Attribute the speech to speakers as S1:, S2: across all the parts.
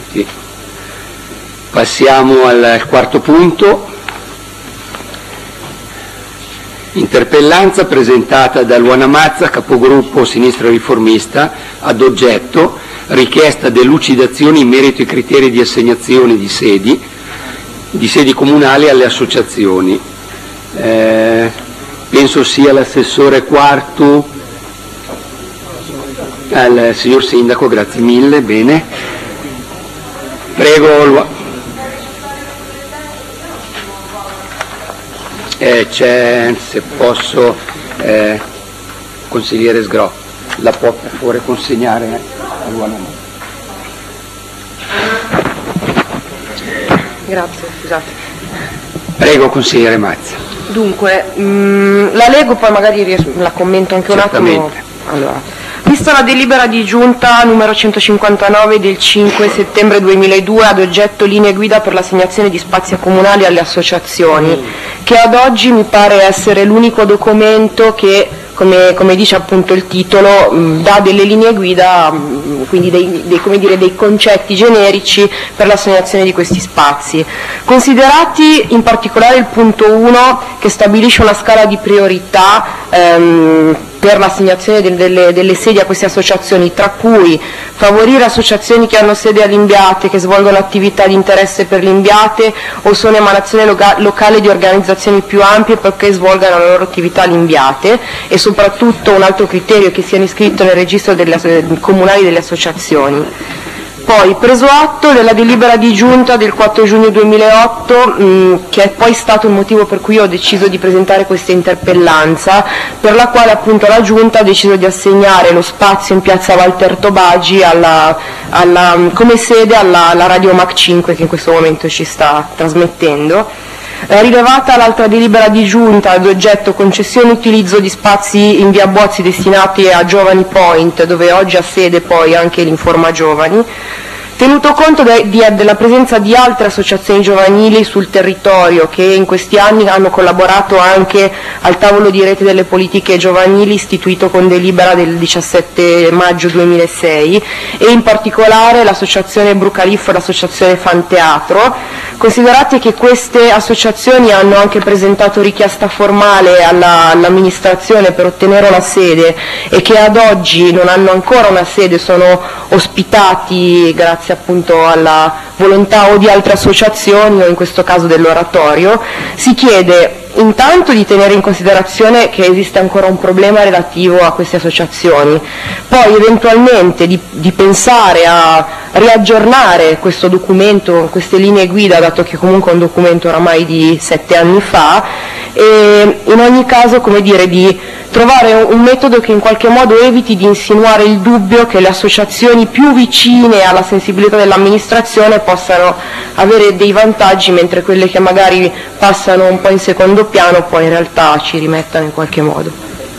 S1: tutti. Passiamo al quarto punto. Interpellanza presentata da Luana Mazza, capogruppo Sinistra Riformista, ad oggetto richiesta delucidazioni in merito ai criteri di assegnazione di sedi comunali alle associazioni. Penso sia l'assessore Quartu, al signor Sindaco, grazie mille, bene. Prego. C'è, se posso, consigliere Sgro, la può per favore consegnare a Luana.
S2: Grazie, scusate.
S1: Prego, consigliere Mazza.
S2: Dunque, la leggo, poi magari la commento anche un attimo. Allora, vista la delibera di giunta numero 159 del 5 settembre 2002 ad oggetto linee guida per l'assegnazione di spazi comunali alle associazioni, che ad oggi mi pare essere l'unico documento che, come dice appunto il titolo, dà delle linee guida, quindi dei concetti generici per l'assegnazione di questi spazi. Considerati in particolare il punto 1, che stabilisce una scala di priorità per l'assegnazione delle sedi a queste associazioni, tra cui favorire associazioni che hanno sede all'Imbiate, che svolgono attività di interesse per l'Imbiate o sono emanazione locale di organizzazioni più ampie perché svolgano la loro attività all'Imbiate, e soprattutto un altro criterio che siano iscritti nel registro comunali delle associazioni. Poi, preso atto della delibera di giunta del 4 giugno 2008, che è poi stato il motivo per cui ho deciso di presentare questa interpellanza, per la quale appunto la giunta ha deciso di assegnare lo spazio in piazza Walter Tobagi come sede alla Radio Mac 5 che in questo momento ci sta trasmettendo. Rilevata l'altra delibera di giunta ad oggetto concessione e utilizzo di spazi in via Bozzi destinati a Giovani Point, dove oggi ha sede poi anche l'Informa Giovani, tenuto conto della presenza di altre associazioni giovanili sul territorio che in questi anni hanno collaborato anche al tavolo di rete delle politiche giovanili istituito con delibera del 17 maggio 2006, e in particolare l'associazione Brucaliffo e l'associazione Fanteatro. Considerate che queste associazioni hanno anche presentato richiesta formale all'amministrazione per ottenere una sede e che ad oggi non hanno ancora una sede, sono ospitati grazie appunto alla volontà o di altre associazioni o in questo caso dell'oratorio, si chiede intanto di tenere in considerazione che esiste ancora un problema relativo a queste associazioni, poi eventualmente di pensare a riaggiornare questo documento, queste linee guida, dato che comunque è un documento oramai di 7 anni fa, e in ogni caso, come dire, di trovare un metodo che in qualche modo eviti di insinuare il dubbio che le associazioni più vicine alla sensibilità dell'amministrazione possano avere dei vantaggi, mentre quelle che magari passano un po' in secondo piano poi in realtà ci rimettano in qualche modo.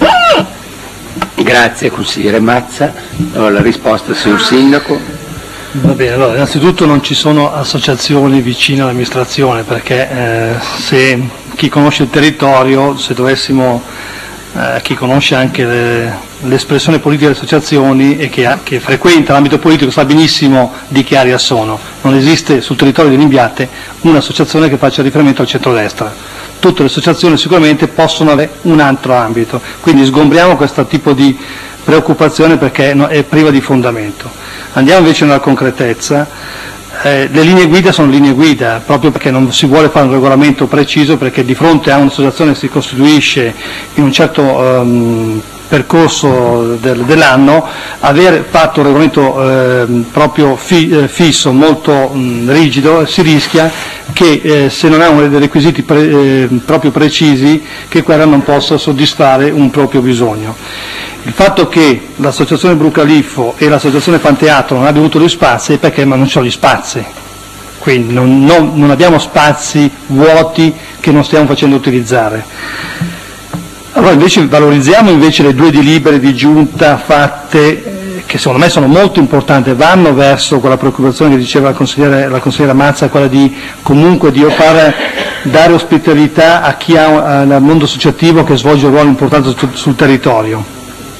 S1: Grazie consigliere Mazza. Allora, la risposta, signor Sindaco.
S3: Va bene, allora innanzitutto non ci sono associazioni vicine all'amministrazione, perché se chi conosce il territorio, se dovessimo chi conosce anche l'espressione politica delle associazioni e che frequenta l'ambito politico sa benissimo di che area sono. Non esiste sul territorio di Limbiate un'associazione che faccia riferimento al centrodestra. Tutte le associazioni sicuramente possono avere un altro ambito, quindi sgombriamo questo tipo di preoccupazione perché è priva di fondamento. Andiamo invece nella concretezza. Le linee guida sono linee guida, proprio perché non si vuole fare un regolamento preciso, perché di fronte a un'associazione che si costituisce in un certo percorso dell'anno, aver fatto un regolamento proprio fisso, molto rigido, si rischia che se non ha dei requisiti proprio precisi, che quella non possa soddisfare un proprio bisogno. Il fatto che l'associazione Brucaliffo e l'associazione Fanteatro non abbiano avuto gli spazi è perché non ci sono gli spazi, quindi non abbiamo spazi vuoti che non stiamo facendo utilizzare. Allora invece valorizziamo invece le due delibere di giunta fatte, che secondo me sono molto importanti, vanno verso quella preoccupazione che diceva la consigliera Mazza, quella di comunque di dare ospitalità a chi ha al mondo associativo che svolge un ruolo importante sul territorio.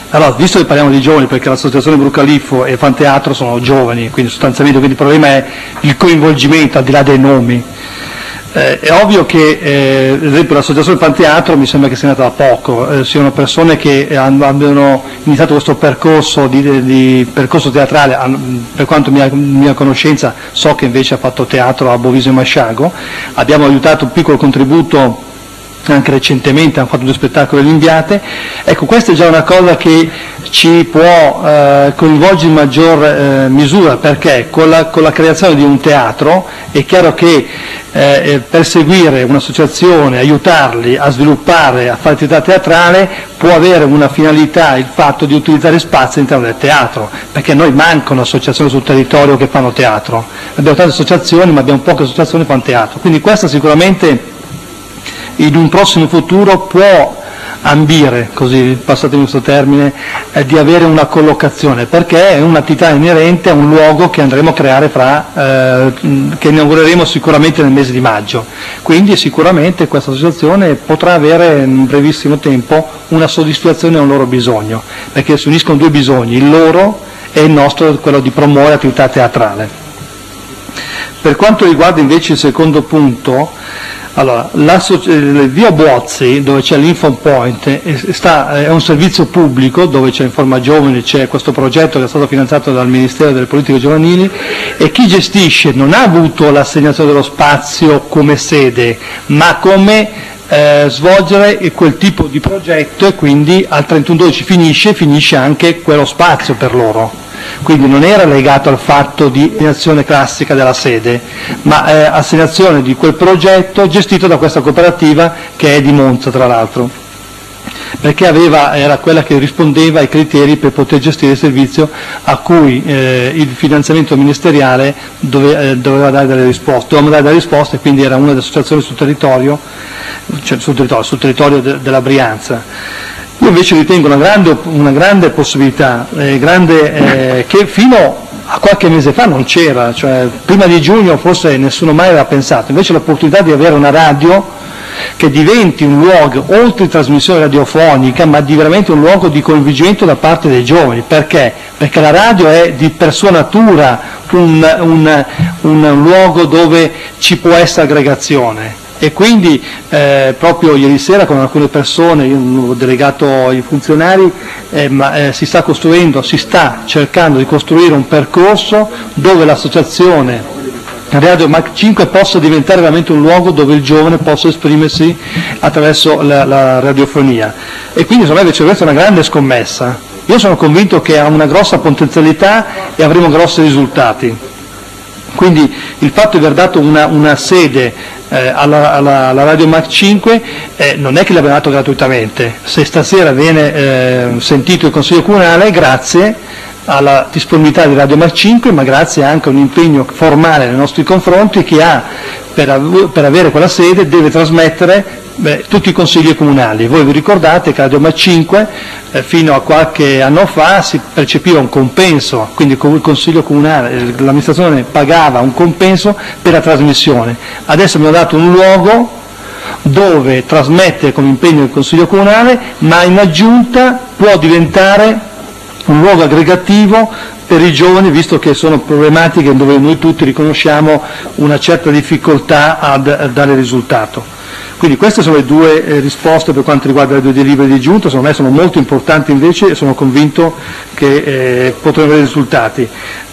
S3: Allora, visto che parliamo di giovani, perché l'associazione Brucaliffo e Fanteatro sono giovani, quindi sostanzialmente il problema è il coinvolgimento al di là dei nomi. È ovvio che, ad esempio, l'associazione Fanteatro mi sembra che sia nata da poco, siano persone che abbiano iniziato questo percorso di percorso teatrale, per quanto mia conoscenza so che invece ha fatto teatro a Boviso e Masciago, abbiamo aiutato un piccolo contributo anche recentemente, hanno fatto 2 spettacoli all'Inviate. Ecco, questa è già una cosa che ci può coinvolgere in maggior misura, perché con la creazione di un teatro è chiaro che perseguire un'associazione, aiutarli a sviluppare, a fare attività teatrale, può avere una finalità, il fatto di utilizzare spazi all'interno del teatro, perché noi mancano associazioni sul territorio che fanno teatro. Abbiamo tante associazioni, ma abbiamo poche associazioni che fanno teatro, quindi questa sicuramente in un prossimo futuro può ambire, così passatemi questo termine, di avere una collocazione, perché è un'attività inerente a un luogo che andremo a creare che inaugureremo sicuramente nel mese di maggio. Quindi sicuramente questa associazione potrà avere in un brevissimo tempo una soddisfazione a un loro bisogno, perché si uniscono 2 bisogni, il loro e il nostro, quello di promuovere l'attività teatrale. Per quanto riguarda invece il secondo punto, allora, via Buozzi, dove c'è l'Info Point, è un servizio pubblico dove c'è Informa Giovani, c'è questo progetto che è stato finanziato dal Ministero delle Politiche Giovanili, e chi gestisce non ha avuto l'assegnazione dello spazio come sede, ma come svolgere quel tipo di progetto, e quindi al 31/12 finisce anche quello spazio per loro. Quindi non era legato al fatto di assegnazione classica della sede, ma assegnazione di quel progetto gestito da questa cooperativa che è di Monza, tra l'altro, perché era quella che rispondeva ai criteri per poter gestire il servizio a cui il finanziamento ministeriale doveva dare delle risposte. Dovevamo dare delle risposte, quindi era una delle associazioni sul territorio della Brianza. Io invece ritengo una grande possibilità, che fino a qualche mese fa non c'era, cioè prima di giugno forse nessuno mai aveva pensato, invece l'opportunità di avere una radio che diventi un luogo, oltre a trasmissione radiofonica, ma di veramente un luogo di coinvolgimento da parte dei giovani. Perché? Perché la radio è di per sua natura un luogo dove ci può essere aggregazione. E quindi proprio ieri sera con alcune persone, io ho delegato ai funzionari, si sta cercando di costruire un percorso dove l'associazione Radio Mac 5 possa diventare veramente un luogo dove il giovane possa esprimersi attraverso la radiofonia. E quindi secondo me invece questa è una grande scommessa. Io sono convinto che ha una grossa potenzialità e avremo grossi risultati. Quindi il fatto di aver dato una sede alla Radio Mac 5 non è che l'abbiamo dato gratuitamente. Se stasera viene sentito il Consiglio Comunale, grazie alla disponibilità di Radio Mac 5, ma grazie anche a un impegno formale nei nostri confronti che per avere quella sede deve trasmettere tutti i consigli comunali. Voi vi ricordate che Radio Mac 5 fino a qualche anno fa si percepiva un compenso, quindi il consiglio comunale, l'amministrazione pagava un compenso per la trasmissione. Adesso abbiamo dato un luogo dove trasmette come impegno il consiglio comunale, ma in aggiunta può diventare un luogo aggregativo per i giovani, visto che sono problematiche dove noi tutti riconosciamo una certa difficoltà a dare risultato. Quindi queste sono le 2 risposte per quanto riguarda le 2 delibere di giunta, secondo me sono molto importanti invece e sono convinto che potranno avere risultati.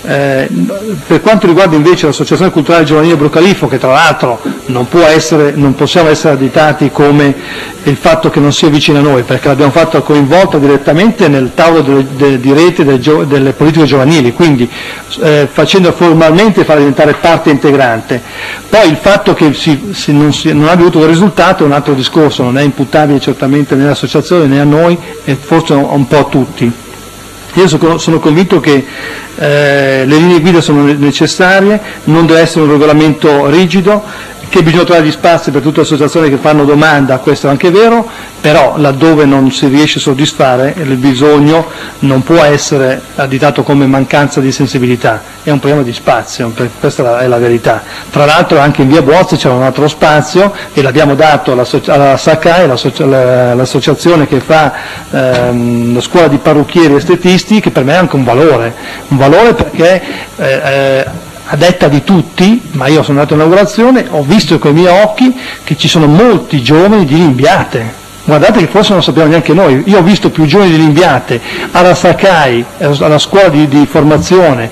S3: Per quanto riguarda invece l'Associazione Culturale Giovanile Brucaliffo, che tra l'altro non possiamo essere additati come il fatto che non sia vicina a noi, perché l'abbiamo fatta coinvolta direttamente nel tavolo di rete delle politiche giovanili, quindi facendo formalmente far diventare parte integrante. Poi il fatto che non abbia avuto un risultato è un altro discorso, non è imputabile certamente né all'associazione né a noi e forse un po' a tutti. Io sono convinto che le linee guida sono necessarie, non deve essere un regolamento rigido, che bisogna trovare gli spazi per tutte le associazioni che fanno domanda, questo è anche vero, però laddove non si riesce a soddisfare il bisogno non può essere additato come mancanza di sensibilità, è un problema di spazio, questa è la verità. Tra l'altro anche in via Buozzi c'era un altro spazio e l'abbiamo dato alla SACAI, l'associazione che fa la scuola di parrucchieri e estetisti, che per me è anche un valore perché a detta di tutti, ma io sono andato all'inaugurazione, ho visto con i miei occhi che ci sono molti giovani di Limbiate. Guardate che forse non sappiamo neanche noi, io ho visto più giovani di Limbiate alla SACAI, alla scuola di formazione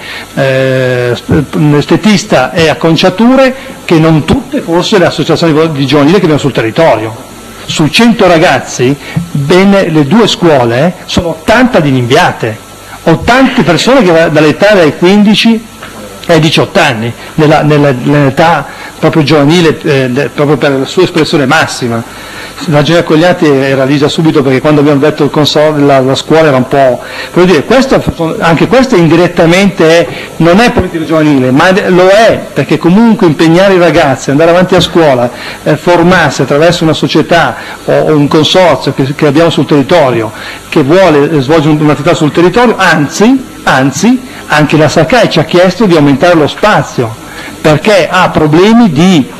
S3: estetista e acconciature, che non tutte forse le associazioni di giovanili che abbiamo sul territorio. Su 100 ragazzi, bene le 2 scuole sono 80 di Limbiate, 80 persone che dall'età dai 15 ai 18 anni, nell'età proprio giovanile, proprio per la sua espressione massima. La Gioia Cogliati era lì già subito, perché quando abbiamo detto il la scuola era un po'... Voglio dire, anche questo indirettamente non è politica giovanile, ma lo è, perché comunque impegnare i ragazzi, andare avanti a scuola, formarsi attraverso una società o un consorzio che abbiamo sul territorio, che vuole svolgere un'attività sul territorio, anzi, anche la SACAI ci ha chiesto di aumentare lo spazio, perché ha problemi di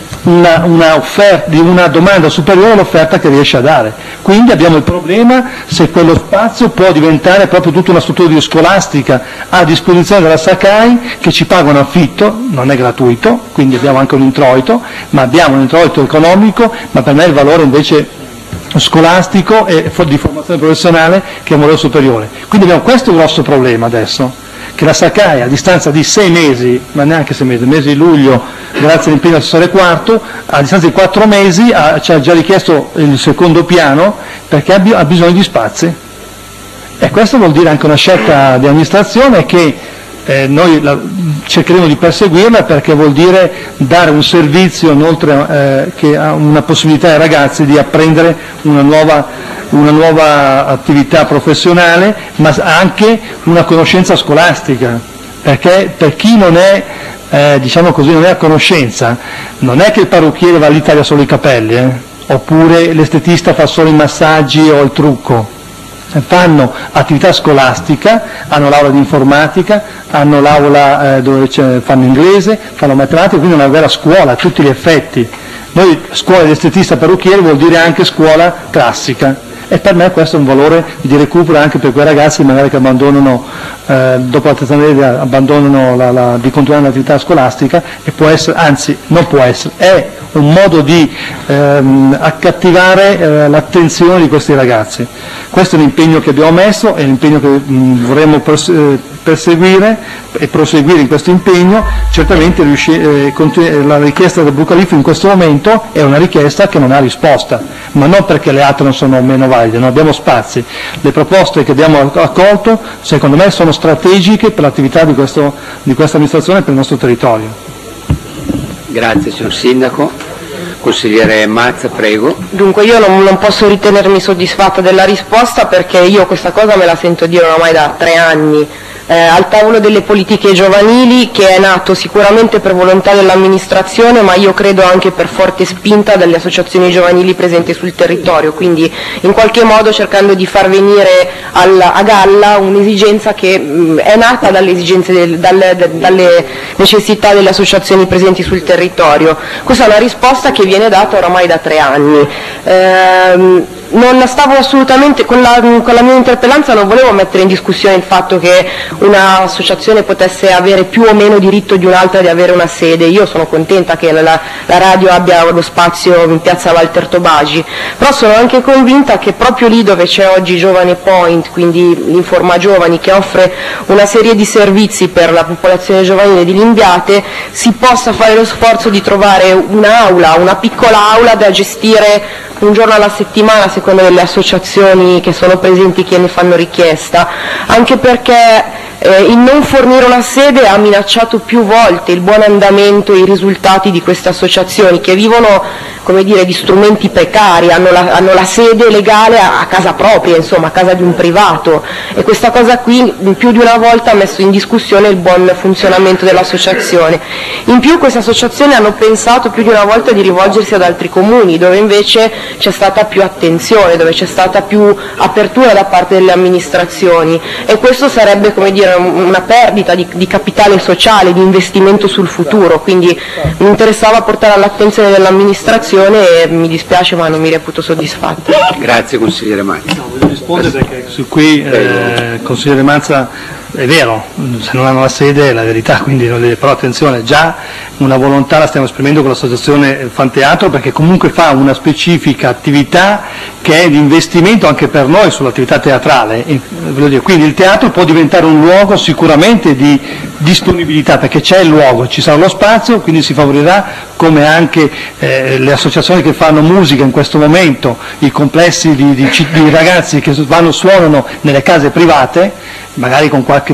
S3: una domanda superiore all'offerta che riesce a dare. Quindi abbiamo il problema se quello spazio può diventare proprio tutta una struttura scolastica a disposizione della SACAI, che ci paga un affitto, non è gratuito, quindi abbiamo anche un introito, ma abbiamo un introito economico, ma per me il valore invece scolastico e di formazione professionale, che è un valore superiore. Quindi abbiamo questo grosso problema adesso, che la SACAI a distanza di 6 mesi, ma neanche 6 mesi, il mese di luglio, grazie all'impegno dell'assessore Quarto, a distanza di 4 mesi ci ha già richiesto il secondo piano, perché ha bisogno di spazi. E questo vuol dire anche una scelta di amministrazione che noi cercheremo di perseguirla, perché vuol dire dare un servizio, inoltre che ha una possibilità ai ragazzi di apprendere una nuova attività professionale, ma anche una conoscenza scolastica, perché per chi non è, diciamo così, non è a conoscenza, non è che il parrucchiere va lì, taglia solo i capelli, oppure l'estetista fa solo i massaggi o il trucco. Fanno attività scolastica, hanno l'aula di informatica, hanno l'aula dove fanno inglese, fanno matematica, quindi una vera scuola a tutti gli effetti. Noi scuola di estetista parrucchiere vuol dire anche scuola classica, e per me questo è un valore di recupero anche per quei ragazzi magari che abbandonano, dopo la terza media, abbandonano di continuare l'attività scolastica, e può essere, anzi non può essere, è un modo di accattivare l'attenzione di questi ragazzi. Questo è l'impegno che abbiamo messo, è l'impegno che vorremmo perseguire e proseguire in questo impegno. Certamente la richiesta del Bucalif in questo momento è una richiesta che non ha risposta, ma non perché le altre non sono meno valide, non abbiamo spazi. Le proposte che abbiamo accolto secondo me sono strategiche per l'attività di questa amministrazione e per il nostro territorio.
S1: Grazie signor Sindaco. Consigliere Mazza, prego.
S2: Dunque io non posso ritenermi soddisfatta della risposta, perché io questa cosa me la sento dire oramai da 3 anni. Al tavolo delle politiche giovanili, che è nato sicuramente per volontà dell'amministrazione, ma io credo anche per forte spinta dalle associazioni giovanili presenti sul territorio, quindi in qualche modo cercando di far venire a galla un'esigenza che è nata dalle esigenze dalle necessità delle associazioni presenti sul territorio. Questa è una risposta che viene data oramai da 3 anni. Non stavo assolutamente, con la mia interpellanza non volevo mettere in discussione il fatto che un'associazione potesse avere più o meno diritto di un'altra di avere una sede. Io sono contenta che la radio abbia lo spazio in piazza Walter Tobagi, però sono anche convinta che proprio lì dove c'è oggi Giovane Point, quindi l'Informa Giovani, che offre una serie di servizi per la popolazione giovanile di Limbiate, si possa fare lo sforzo di trovare una piccola aula da gestire un giorno alla settimana, secondo delle associazioni che sono presenti, che ne fanno richiesta, anche perché Il non fornire una sede ha minacciato più volte il buon andamento e i risultati di queste associazioni che vivono, come dire, di strumenti precari, hanno la sede legale a casa propria, insomma a casa di un privato, e questa cosa qui più di una volta ha messo in discussione il buon funzionamento dell'associazione. In più queste associazioni hanno pensato più di una volta di rivolgersi ad altri comuni, dove invece c'è stata più attenzione, dove c'è stata più apertura da parte delle amministrazioni, e questo sarebbe, come dire, una perdita di capitale sociale, di investimento sul futuro, quindi mi interessava portare all'attenzione dell'amministrazione e mi dispiace ma non mi reputo soddisfatta.
S1: Grazie consigliere Mazza.
S3: No, voglio rispondere perché su qui consigliere Mazza è vero, se non hanno la sede è la verità, quindi però attenzione, già una volontà la stiamo esprimendo con l'associazione Fanteatro, perché comunque fa una specifica attività che è di investimento anche per noi sull'attività teatrale, quindi il teatro può diventare un luogo sicuramente di disponibilità, perché c'è il luogo, ci sarà lo spazio, quindi si favorirà, come anche le associazioni che fanno musica in questo momento, i complessi di ragazzi che suonano nelle case private, magari con qualche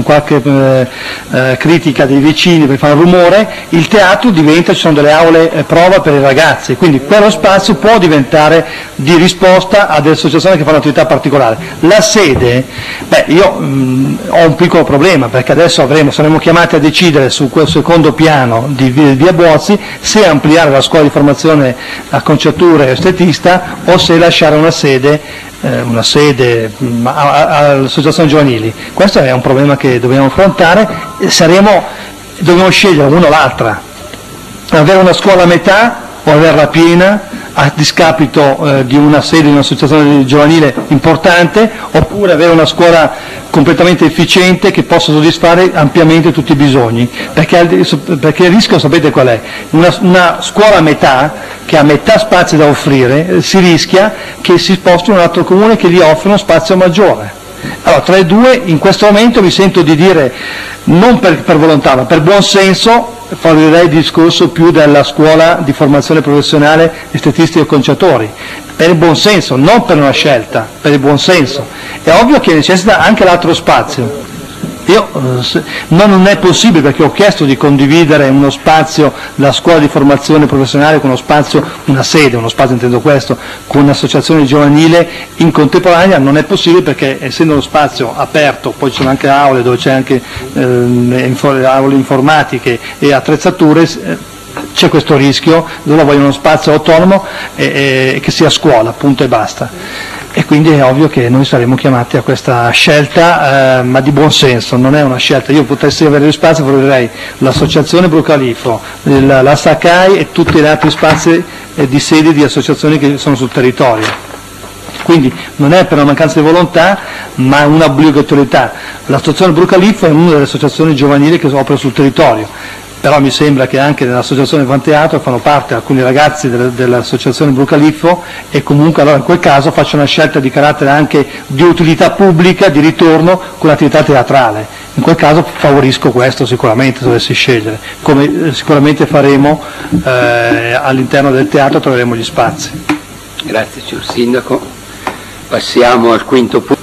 S3: critica dei vicini per fare rumore. Il teatro diventa, ci sono delle aule prova per i ragazzi, quindi quello spazio può diventare di risposta a delle associazioni che fanno attività particolari. La sede, io ho un piccolo problema, perché adesso saremo chiamati a decidere su quel secondo piano di via Buozzi se ampliare la scuola di formazione a conciature estetista o se lasciare una sede all'associazione giovanili. Questo è un problema che dobbiamo affrontare, dobbiamo scegliere una o l'altra, avere una scuola a metà o averla piena a discapito di una sede di un'associazione giovanile importante, oppure avere una scuola completamente efficiente che possa soddisfare ampiamente tutti i bisogni, perché il rischio sapete qual è? Una scuola a metà, che ha metà spazio da offrire, si rischia che si sposti in un altro comune che gli offre uno spazio maggiore. Allora, tra i due in questo momento mi sento di dire, non per volontà ma per buon senso, favorirei il discorso più della scuola di formazione professionale estetisti e conciatori, per il buon senso, non per una scelta, per il buon senso. È ovvio che necessita anche l'altro spazio. Non è possibile, perché ho chiesto di condividere uno spazio, la scuola di formazione professionale con uno spazio, una sede, uno spazio intendo questo, con un'associazione giovanile in contemporanea, non è possibile perché essendo uno spazio aperto, poi ci sono anche aule dove c'è anche aule informatiche e attrezzature, c'è questo rischio, loro vogliono uno spazio autonomo e che sia scuola, punto e basta. E quindi è ovvio che noi saremo chiamati a questa scelta, ma di buon senso, non è una scelta. Io potessi avere gli spazi, vorrei l'associazione Brucalifo, la Sakai e tutti gli altri spazi di sedi di associazioni che sono sul territorio. Quindi non è per una mancanza di volontà, ma un'obbligatorietà. L'associazione Brucalifo è una delle associazioni giovanili che opera sul territorio. Però mi sembra che anche nell'associazione Fanteatro fanno parte alcuni ragazzi dell'associazione Brucalifo, e comunque allora in quel caso faccio una scelta di carattere anche di utilità pubblica, di ritorno con l'attività teatrale. In quel caso favorisco questo sicuramente, se dovessi scegliere, come sicuramente faremo all'interno del teatro, troveremo gli spazi.
S1: Grazie signor Sindaco. Passiamo al quinto punto.